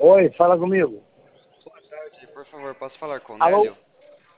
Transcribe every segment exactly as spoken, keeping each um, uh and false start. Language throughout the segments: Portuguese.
Oi, fala comigo. Boa tarde, por favor, posso falar com o Alô? Nélio?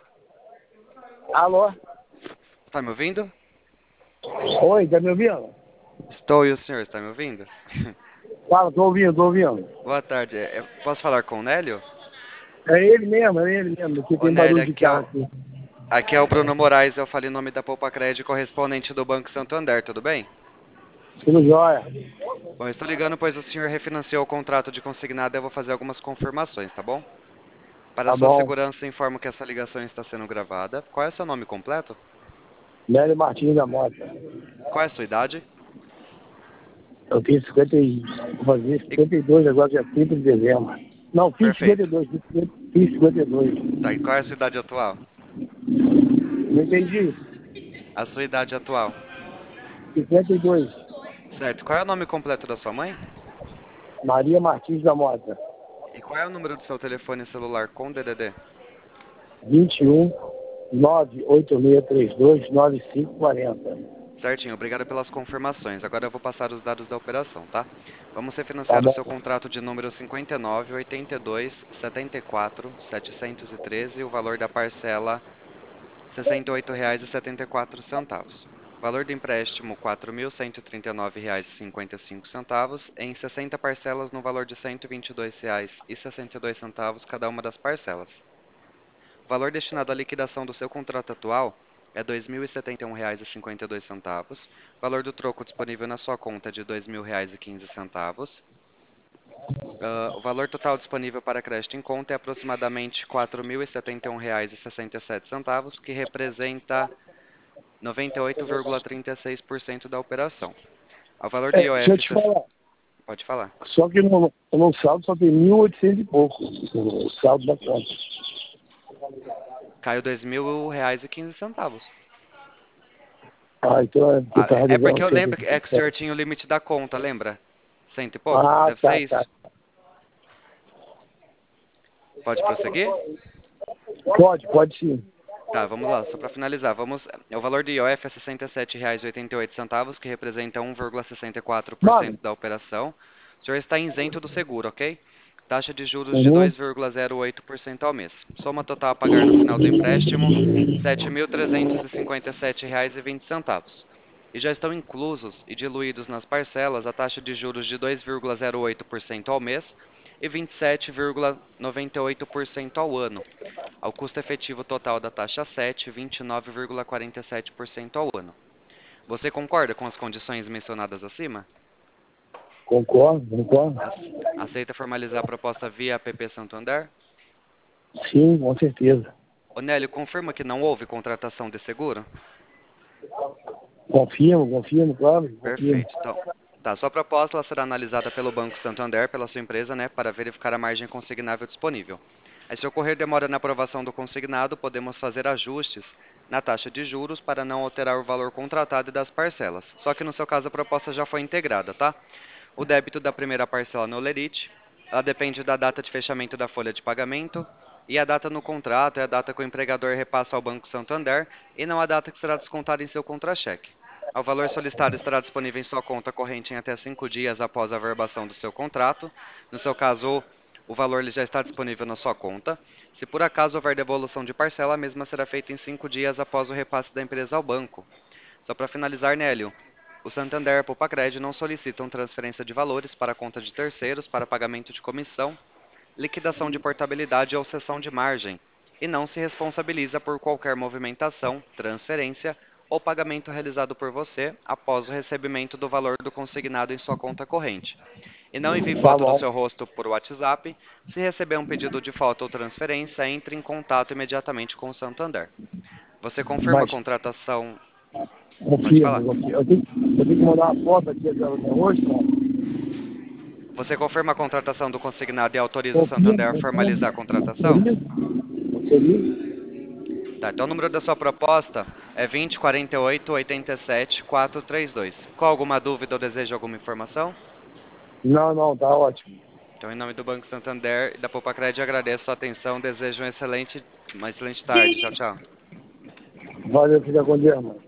Alô? Está me ouvindo? Oi, tá me ouvindo? Estou e o senhor está me ouvindo? Fala, tô ouvindo, tô ouvindo. Boa tarde, é- posso falar com o Nélio? É ele mesmo, é ele mesmo, aqui Ô tem Nélio, barulho de aqui é carro o, aqui. aqui é o Bruno Moraes, eu falo em nome da Poupa Crédito, correspondente do Banco Santander, tudo bem? Tudo jóia. Bom, eu estou ligando pois o senhor refinanciou o contrato de consignado e eu vou fazer algumas confirmações, tá bom? Para Tá sua bom. segurança, informo que essa ligação está sendo gravada. Qual é o seu nome completo? Nélio Martins da Mota. Qual é a sua idade? Eu fiz cinquenta e... Vou fazer E- cinquenta e dois agora, dia trinta de dezembro. Não, fiz cinquenta e Perfeito. dois, fiz fiz cinquenta e dois. Tá, e qual é a sua idade atual? Não entendi. A sua idade atual. cinquenta e dois. Certo. Qual é o nome completo da sua mãe? Maria Martins da Mota. E qual é o número do seu telefone celular com D D D? vinte e um, nove oito seis três dois, nove cinco quatro zero. Certinho, obrigado pelas confirmações. Agora eu vou passar os dados da operação, tá? Vamos Tá refinanciar o bom. seu contrato de número cinquenta e nove, oitenta e dois, setenta e quatro, setecentos e treze, o valor da parcela sessenta e oito reais e setenta e quatro centavos. Valor do empréstimo quatro mil cento e trinta e nove reais e cinquenta e cinco centavos em sessenta parcelas no valor de cento e vinte e dois reais e sessenta e dois centavos cada uma das parcelas. O valor destinado à liquidação do seu contrato atual é dois mil e setenta e um reais e cinquenta e dois centavos. O valor do troco disponível na sua conta é de dois mil reais e quinze centavos. Ah, o valor total disponível para crédito em conta é aproximadamente quatro mil e setenta e um reais e sessenta e sete centavos, que representa noventa e oito vírgula trinta e seis por cento da operação. O valor do É, deixa eu I O F, te ses- falar. pode falar. Só que no, no saldo só tem mil e oitocentos e pouco. O saldo da conta. Caiu dois mil reais e quinze centavos. Ah, então é, você Ah, tava é é devendo porque eu cento e lembro que é que o senhor oitenta. tinha o limite da conta, lembra? Cento e pouco? Ah, Deve ser tá, tá. isso. Pode prosseguir? Pode, pode sim. Tá, vamos lá, só para finalizar, vamos, é, o valor do I O F é sessenta e sete reais e oitenta e oito centavos, que representa um vírgula sessenta e quatro por cento Mano, da operação. O senhor está isento do seguro, ok? Taxa de juros de uhum. dois vírgula zero oito por cento ao mês. Soma total a pagar no final do empréstimo, sete mil trezentos e cinquenta e sete reais e vinte centavos. E já estão inclusos e diluídos nas parcelas a taxa de juros de dois vírgula zero oito por cento ao mês e vinte e sete vírgula noventa e oito por cento ao ano, ao custo efetivo total da taxa sete, vinte e nove vírgula quarenta e sete por cento ao ano. Você concorda com as condições mencionadas acima? Concordo, concordo. Ace- Aceita formalizar a proposta via app Santander? Sim, com certeza. Onélio, confirma que não houve contratação de seguro? Confirmo, confirmo, claro, confirmo. Perfeito. Então, tá, sua proposta ela será analisada pelo Banco Santander, pela sua empresa, né, para verificar a margem consignável disponível. Aí, se ocorrer demora na aprovação do consignado, podemos fazer ajustes na taxa de juros para não alterar o valor contratado e das parcelas. Só que no seu caso a proposta já foi integrada, tá? O débito da primeira parcela no Olerite, ela depende da data de fechamento da folha de pagamento, e a data no contrato é a data que o empregador repassa ao Banco Santander e não a data que será descontada em seu contra-cheque. O valor solicitado estará disponível em sua conta corrente em até cinco dias após a verbação do seu contrato. No seu caso, o valor ele já está disponível na sua conta. Se por acaso houver devolução de parcela, a mesma será feita em cinco dias após o repasse da empresa ao banco. Só para finalizar, Nélio, o Santander e a Poupa não solicitam transferência de valores para a conta de terceiros para pagamento de comissão, liquidação de portabilidade ou cessão de margem, e não se responsabiliza por qualquer movimentação, transferência ou pagamento realizado por você após o recebimento do valor do consignado em sua conta corrente. E não envie Tá foto do bom. seu rosto por WhatsApp. Se receber um pedido de foto ou transferência, entre em contato imediatamente com o Santander. Você confirma a Mas contratação? Pode confirmo, falar. confirmo. Eu tenho, eu tenho que mandar uma foto aqui até hoje, não? Você confirma a contratação do consignado e autoriza o Confirmo, Santander a formalizar a confirmo. contratação? Conferido? Conferido? Tá, então o número da sua proposta é vinte, quarenta e oito, oitenta e sete, quatrocentos e trinta e dois. Com alguma dúvida ou desejo alguma informação? Não, não, tá ótimo. Então, em nome do Banco Santander e da Poupa-Cred, agradeço a sua atenção, desejo um excelente, uma excelente tarde. Tchau, tchau. Valeu, fica com Deus, mano.